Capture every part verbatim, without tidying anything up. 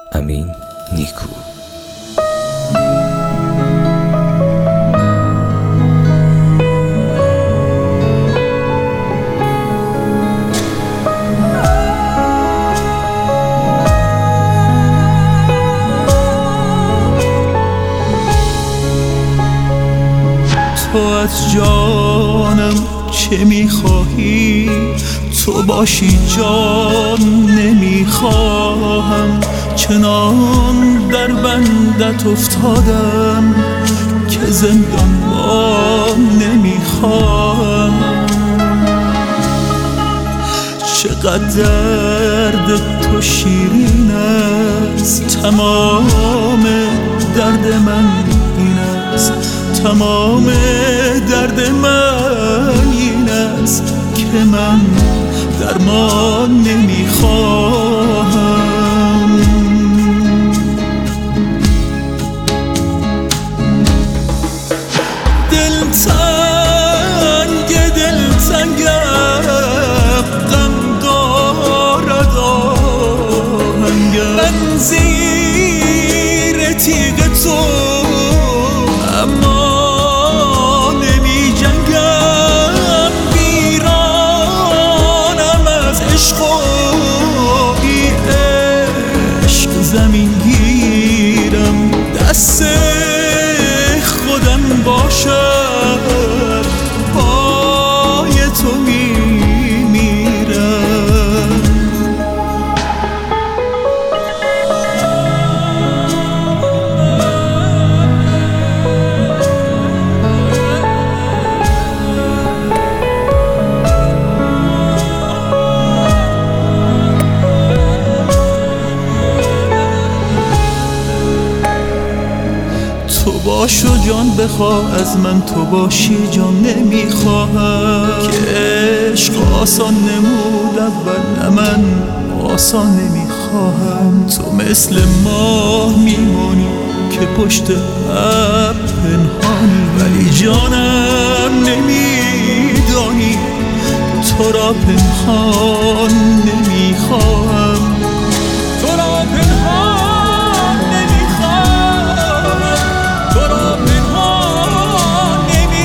امین نیکو. تو از جانم چه میخواهی؟ تو باشی جان نمیخواهم، چنان در بندت افتادم که زندان با نمیخواهم. چقدر درد تو شیرین است، تمام درد من این است، تمام درد من این است که من درمان نمیخواهم. دلتنگ دلتنگم، غم دارد آهنگم، من زیر تیغ تو اما نمی جنگم. ویرانم از عشق و بی عشق زمین گیرم، دست خودم باشد پای تو می میرم. تو باش و جان بخواه از من، تو باشی جان نمیخواهم، که عشق آسان نمود اول، نه من آسان نمیخواهم. تو مثل ماه میمانی که پشت ابر پنهانی، ولی جانم نمیدانی تو را پنهان نمیخواهم. تو را پنهان نمیخواهم، تو را پنهان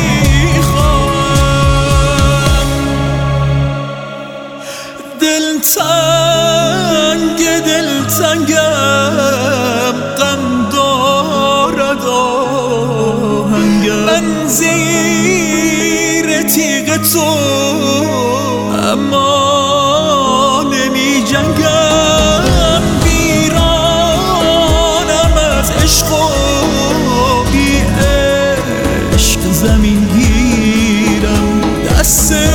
نمیخواهم. دلتنگ دلتنگم، غم دارد آهنگم، من زیر تیغ تو اما نمی جنگم. ویرانم از عشق و بی عشق زمین گیرم، دست